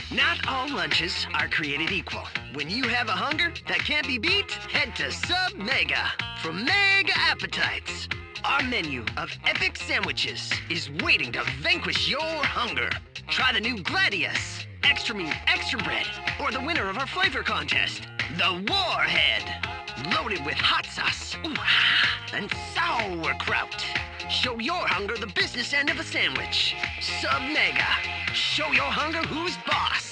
Not all lunches are created equal. When you have a hunger that can't be beat, head to Sub Mega for mega appetites. Our menu of epic sandwiches is waiting to vanquish your hunger. Try the new Gladius, extra meat, extra bread, or the winner of our flavor contest, the Warhead. Loaded with hot sauce and sauerkraut. Show your hunger the business end of a sandwich. Sub Mega. Show your hunger who's boss.